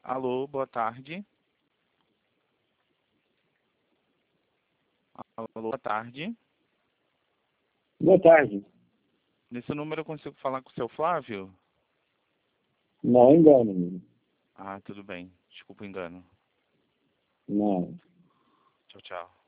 Alô, boa tarde. Alô, boa tarde. Boa tarde. Nesse número eu consigo falar com o seu Flávio? Não engano, amigo. Ah, tudo bem. Desculpa o engano. Não. Tchau, tchau.